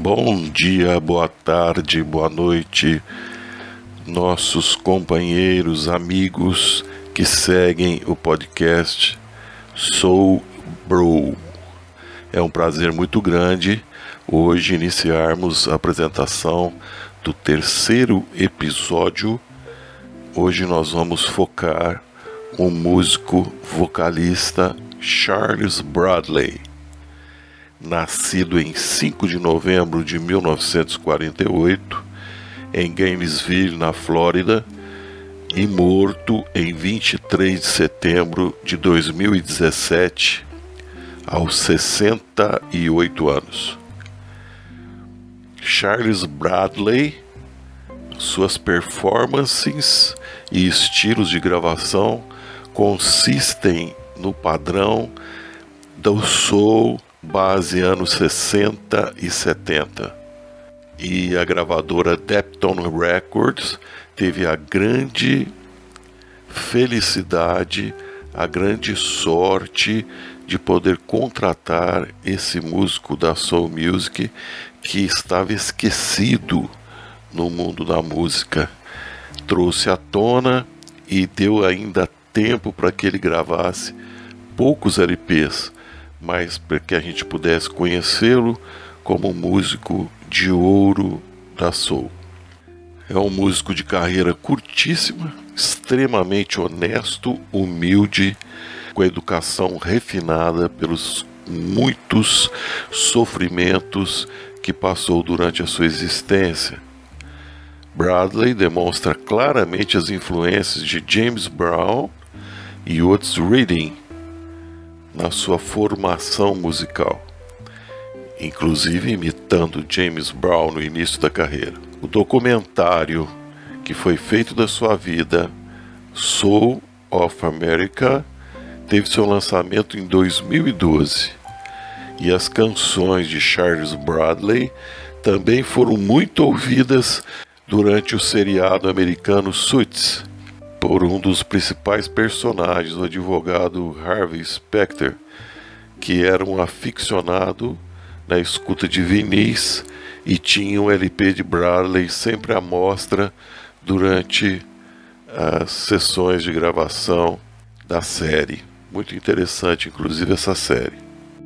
Bom dia, boa tarde, boa noite, nossos companheiros, amigos que seguem o podcast Soul Bro. É um prazer muito grande hoje iniciarmos a apresentação do terceiro episódio. Hoje nós vamos focar o músico vocalista Charles Bradley. Nascido em 5 de novembro de 1948, em Gainesville, na Flórida, e morto em 23 de setembro de 2017, aos 68 anos. Charles Bradley, suas performances e estilos de gravação consistem no padrão do soul base anos 60 e 70. E a gravadora Depton Records teve a grande felicidade, a grande sorte de poder contratar esse músico da soul music que estava esquecido no mundo da música. Trouxe à tona e deu ainda tempo para que ele gravasse poucos LPs, mas para que a gente pudesse conhecê-lo como músico de ouro da soul. É um músico de carreira curtíssima, extremamente honesto, humilde, com educação refinada pelos muitos sofrimentos que passou durante a sua existência. Bradley demonstra claramente as influências de James Brown e Otis Redding na sua formação musical, inclusive imitando James Brown no início da carreira. O documentário que foi feito da sua vida, Soul of America, teve seu lançamento em 2012, e as canções de Charles Bradley também foram muito ouvidas durante o seriado americano Suits, por um dos principais personagens, o advogado Harvey Specter, que era um aficionado na escuta de vinis e tinha um LP de Bradley sempre à mostra durante as sessões de gravação da série. Muito interessante, inclusive, essa série.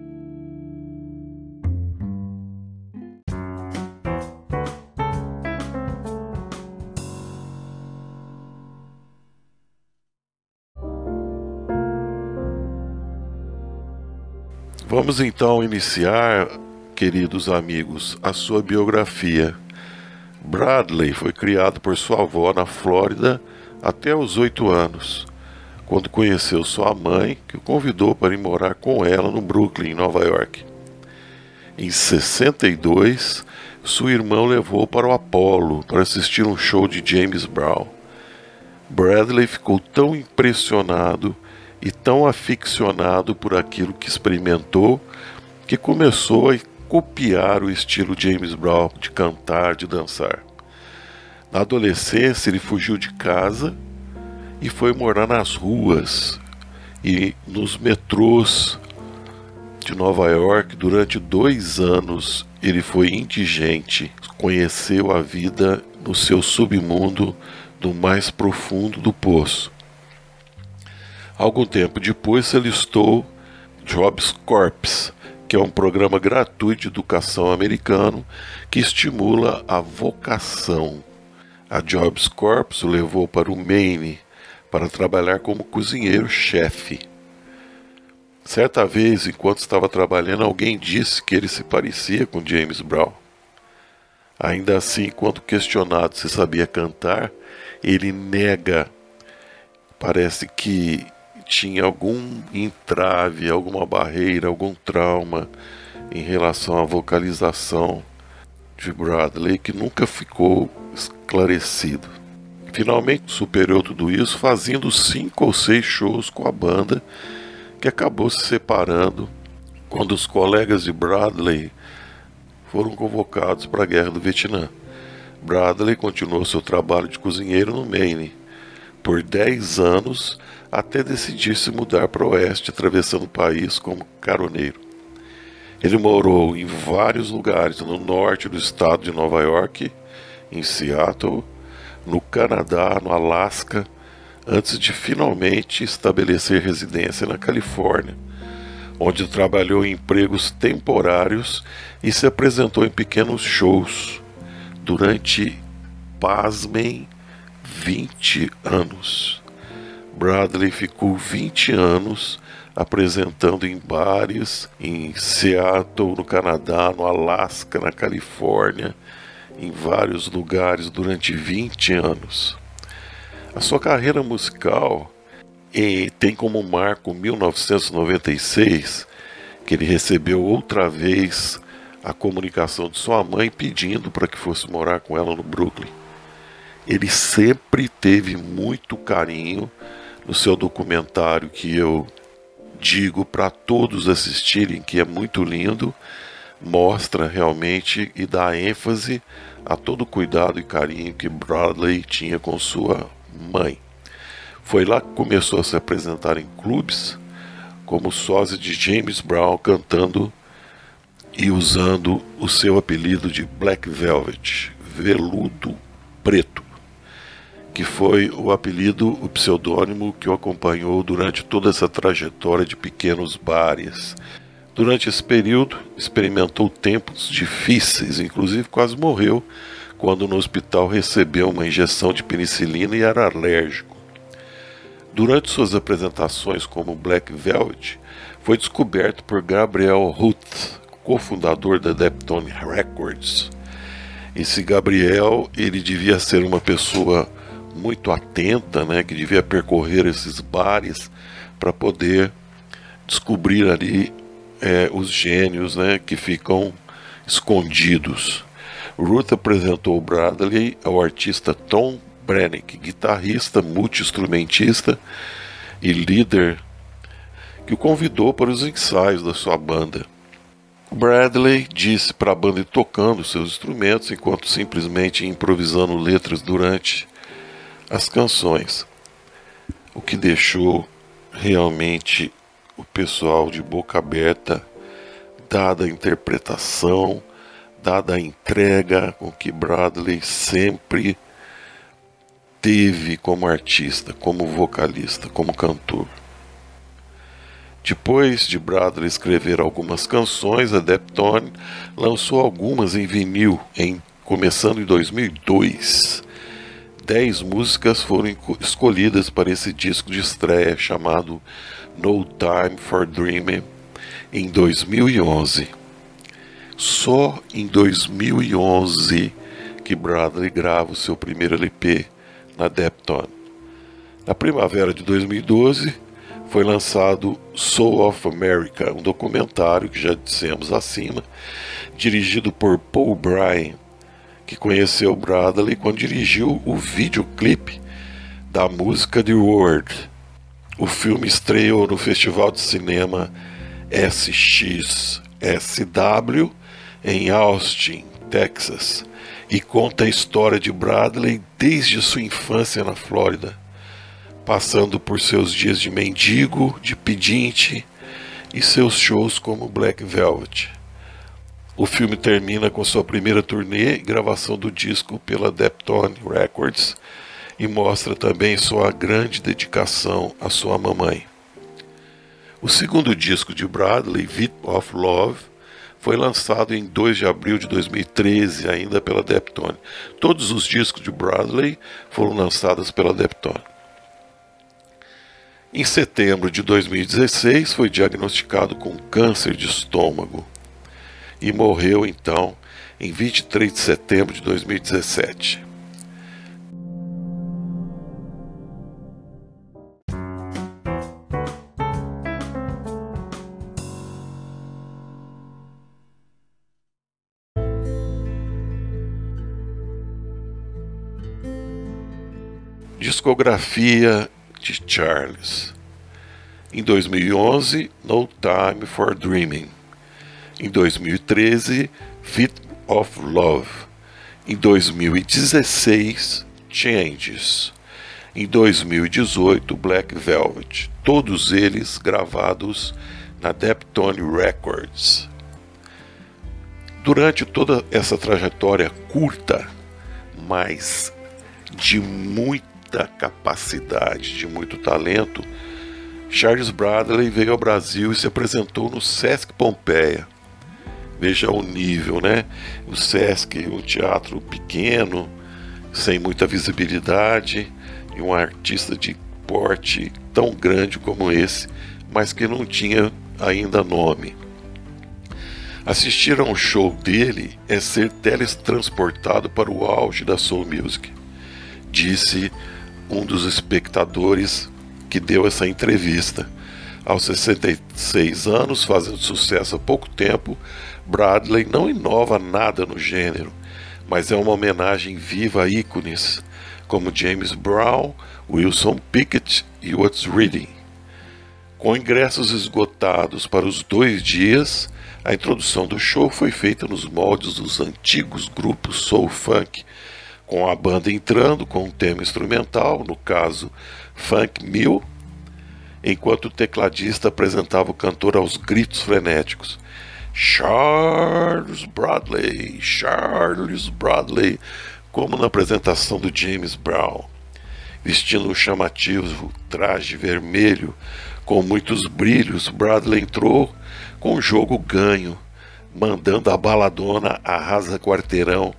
Vamos então iniciar, queridos amigos, a sua biografia. Bradley foi criado por sua avó na Flórida até os 8 anos, quando conheceu sua mãe, que o convidou para ir morar com ela no Brooklyn, Nova York. Em 62, sua irmã o levou para o Apollo para assistir um show de James Brown. Bradley ficou tão impressionado e tão aficionado por aquilo que experimentou, que começou a copiar o estilo James Brown de cantar, de dançar. Na adolescência, ele fugiu de casa e foi morar nas ruas e nos metrôs de Nova York. Durante 2 anos, ele foi indigente, conheceu a vida no seu submundo, do mais profundo do poço. Algum tempo depois, se alistou Jobs Corps, que é um programa gratuito de educação americano que estimula a vocação. A Jobs Corps o levou para o Maine para trabalhar como cozinheiro-chefe. Certa vez, enquanto estava trabalhando, alguém disse que ele se parecia com James Brown. Ainda assim, quando questionado se sabia cantar, ele nega. Parece que tinha algum entrave, alguma barreira, algum trauma em relação à vocalização de Bradley, que nunca ficou esclarecido. Finalmente superou tudo isso fazendo 5 ou 6 shows com a banda, que acabou se separando quando os colegas de Bradley foram convocados para a Guerra do Vietnã. Bradley continuou seu trabalho de cozinheiro no Maine por 10 anos, até decidir se mudar para o oeste, atravessando o país como caroneiro. Ele morou em vários lugares no norte do estado de Nova York, em Seattle, no Canadá, no Alasca, antes de finalmente estabelecer residência na Califórnia, onde trabalhou em empregos temporários e se apresentou em pequenos shows durante, pasmem, 20 anos. Bradley ficou 20 anos apresentando em bares em Seattle, no Canadá, no Alasca, na Califórnia, em vários lugares durante 20 anos. A sua carreira musical tem como marco 1996, que ele recebeu outra vez a comunicação de sua mãe pedindo para que fosse morar com ela no Brooklyn. Ele sempre teve muito carinho. No seu documentário, que eu digo para todos assistirem, que é muito lindo, mostra realmente e dá ênfase a todo o cuidado e carinho que Bradley tinha com sua mãe. Foi lá que começou a se apresentar em clubes como sósia de James Brown, cantando e usando o seu apelido de Black Velvet, veludo preto, que foi o apelido, o pseudônimo que o acompanhou durante toda essa trajetória de pequenos bares. Durante esse período, experimentou tempos difíceis, inclusive quase morreu quando no hospital recebeu uma injeção de penicilina e era alérgico. Durante suas apresentações como Black Velvet, foi descoberto por Gabriel Roth, cofundador da Deftones Records. Esse Gabriel, ele devia ser uma pessoa muito atenta, né, que devia percorrer esses bares para poder descobrir ali os gênios, né, que ficam escondidos. Ruth apresentou Bradley ao artista Tom Brennick, guitarrista, multi-instrumentista e líder, que o convidou para os ensaios da sua banda. Bradley disse para a banda ir tocando seus instrumentos enquanto simplesmente improvisando letras durante as canções, o que deixou realmente o pessoal de boca aberta, dada a interpretação, dada a entrega com que Bradley sempre teve como artista, como vocalista, como cantor. Depois de Bradley escrever algumas canções, a Deftones lançou algumas em vinil, começando em 2002. 10 músicas foram escolhidas para esse disco de estreia chamado No Time for Dreaming em 2011. Só em 2011 que Bradley grava o seu primeiro LP na Deftones. Na primavera de 2012 foi lançado Soul of America, um documentário que já dissemos acima, dirigido por Paul Bryan, que conheceu Bradley quando dirigiu o videoclipe da música The Word. O filme estreou no Festival de Cinema SXSW em Austin, Texas, e conta a história de Bradley desde sua infância na Flórida, passando por seus dias de mendigo, de pedinte e seus shows como Black Velvet. O filme termina com sua primeira turnê e gravação do disco pela Deftones Records e mostra também sua grande dedicação à sua mamãe. O segundo disco de Bradley, Beat of Love, foi lançado em 2 de abril de 2013, ainda pela Deftones. Todos os discos de Bradley foram lançados pela Deftones. Em setembro de 2016, foi diagnosticado com câncer de estômago e morreu então em 23 de setembro de 2017. Discografia de Charles. Em 2011, No Time for Dreaming. Em 2013, Beat of Love. Em 2016, Changes. Em 2018, Black Velvet. Todos eles gravados na Deftones Records. Durante toda essa trajetória curta, mas de muita capacidade, de muito talento, Charles Bradley veio ao Brasil e se apresentou no Sesc Pompeia. Veja o nível, né? O Sesc, um teatro pequeno, sem muita visibilidade, e um artista de porte tão grande como esse, mas que não tinha ainda nome. Assistir a um show dele é ser teletransportado para o auge da soul music, disse um dos espectadores que deu essa entrevista. Aos 66 anos, fazendo sucesso há pouco tempo, Bradley não inova nada no gênero, mas é uma homenagem viva a ícones como James Brown, Wilson Pickett e Otis Redding. Com ingressos esgotados para os 2 dias, a introdução do show foi feita nos moldes dos antigos grupos soul funk, com a banda entrando com um tema instrumental, no caso Funk Mill, enquanto o tecladista apresentava o cantor aos gritos frenéticos. Charles Bradley, Charles Bradley, como na apresentação do James Brown. Vestindo um chamativo traje vermelho com muitos brilhos, Bradley entrou com o jogo ganho, mandando a baladona Arrasa Quarteirão,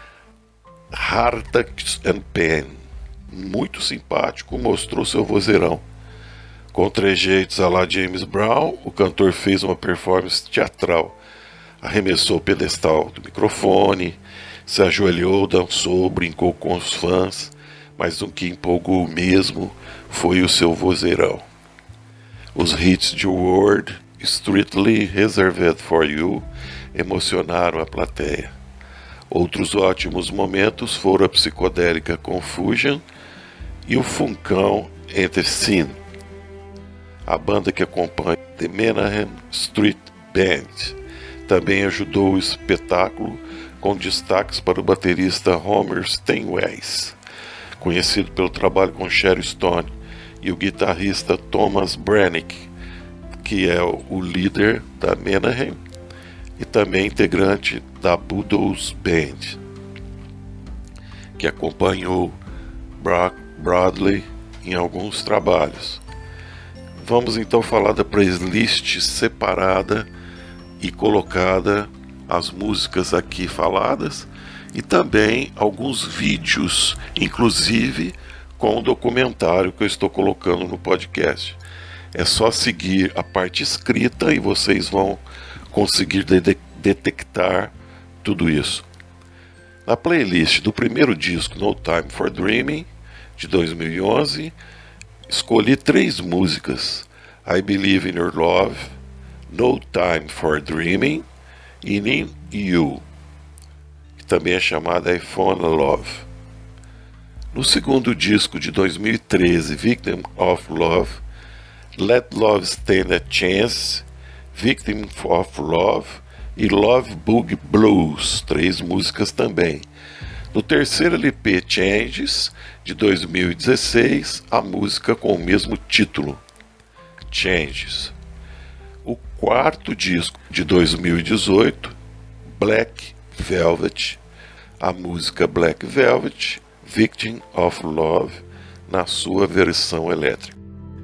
Heart and Pain. Muito simpático, mostrou seu vozeirão. Com trejeitos à la James Brown, o cantor fez uma performance teatral. Arremessou o pedestal do microfone, se ajoelhou, dançou, brincou com os fãs, mas o que empolgou mesmo foi o seu vozeirão. Os hits de Word, Strictly Reserved for You, emocionaram a plateia. Outros ótimos momentos foram a psicodélica Confusion e o funkão Enter Sin. A banda que acompanha The Menahem Street Band também ajudou o espetáculo, com destaques para o baterista Homer Steinweiss, conhecido pelo trabalho com Sherry Stone, e o guitarrista Thomas Brennick, que é o líder da Menahem e também integrante da Budos Band, que acompanhou Bradley em alguns trabalhos. Vamos então falar da playlist separada e colocada as músicas aqui faladas e também alguns vídeos, inclusive com o documentário que eu estou colocando no podcast. É só seguir a parte escrita e vocês vão conseguir detectar tudo isso. Na playlist do primeiro disco, No Time for Dreaming, de 2011, escolhi 3 músicas: I Believe in Your Love, No Time for Dreaming e In You, que também é chamada iPhone Love. No segundo disco de 2013, Victim of Love, Let Love Stand a Chance, Victim of Love e Love Bug Blues, 3 músicas também. No terceiro LP, Changes, de 2016, a música com o mesmo título, Changes. O quarto disco de 2018, Black Velvet, a música Black Velvet, Victim of Love, na sua versão elétrica.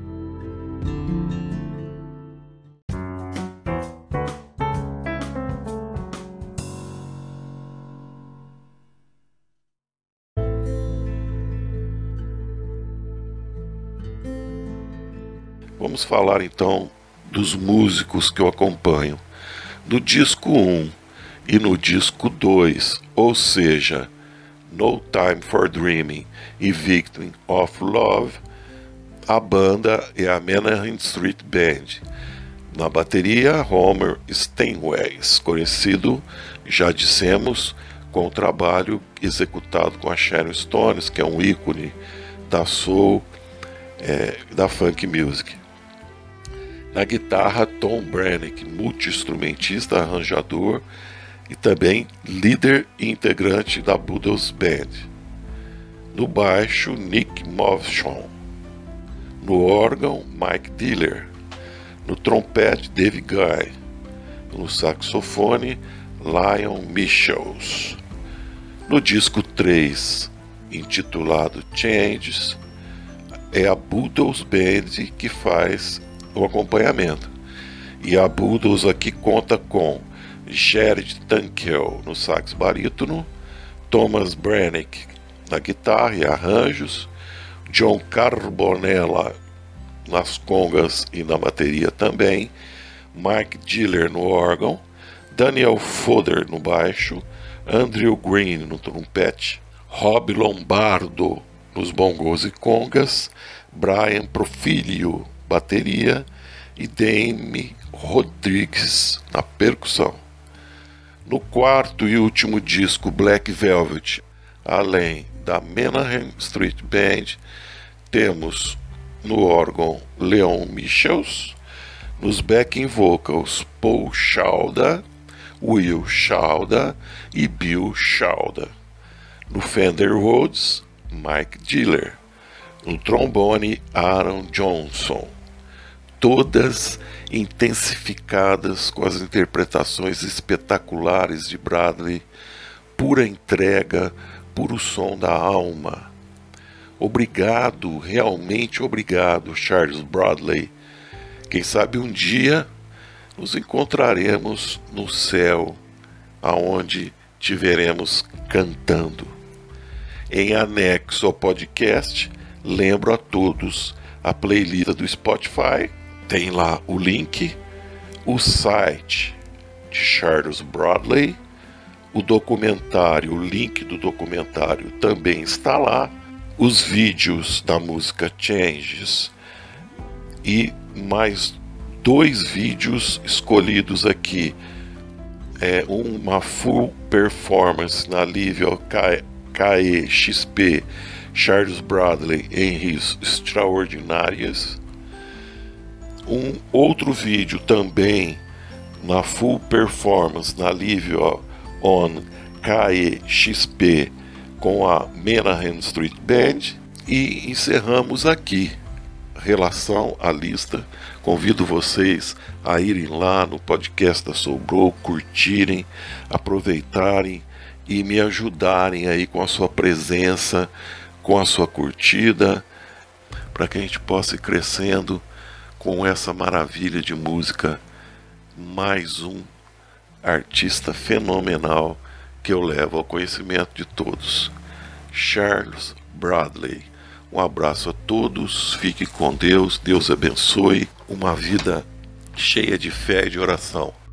Vamos falar então dos músicos que eu acompanho. No disco 1 e no disco 2, ou seja, No Time for Dreaming e Victim of Love, a banda é a Menahem Street Band. Na bateria, Homer Steinweiss, conhecido, já dissemos, com o trabalho executado com a Sharon Stones, que é um ícone da soul, da funk music. Na guitarra, Tom Brennick, multi-instrumentista, arranjador e também líder e integrante da Budos Band. No baixo, Nick Movshon. No órgão, Mike Diller. No trompete, Dave Guy. No saxofone, Lion Michels. No disco 3, intitulado Changes, é a Buddles Band que faz o acompanhamento. E a Buddles aqui conta com Jared Dunkel no sax barítono, Thomas Brannick na guitarra e arranjos, John Carbonella nas congas e na bateria também, Mike Diller no órgão, Daniel Foder no baixo, Andrew Green no trompete, Rob Lombardo nos bongos e congas, Brian Profilio bateria e Dame Rodrigues na percussão. No quarto e último disco Black Velvet, além da Menahem Street Band, temos no órgão Leon Michels, nos backing vocals Paul Schauder, Will Schauder e Bill Schauder. No Fender Rhodes, Mike Diller. No trombone, Aaron Johnson. Todas intensificadas com as interpretações espetaculares de Bradley, pura entrega, puro som da alma. Obrigado, realmente obrigado, Charles Bradley. Quem sabe um dia nos encontraremos no céu, aonde te veremos cantando. Em anexo ao podcast, lembro a todos a playlist do Spotify, tem lá o link, o site de Charles Bradley, o documentário, o link do documentário também está lá, os vídeos da música Changes e mais 2 vídeos escolhidos aqui. Uma full performance na Livio KEXP Charles Bradley em His Extraordinarias. Um outro vídeo também na full performance na Livio on KEXP com a Menahem Street Band. E encerramos aqui relação à lista. Convido vocês a irem lá no podcast da Soul Bro, curtirem, aproveitarem e me ajudarem aí com a sua presença, com a sua curtida, para que a gente possa ir crescendo com essa maravilha de música. Mais um artista fenomenal que eu levo ao conhecimento de todos, Charles Bradley. Um abraço a todos, fique com Deus, Deus abençoe, uma vida cheia de fé e de oração.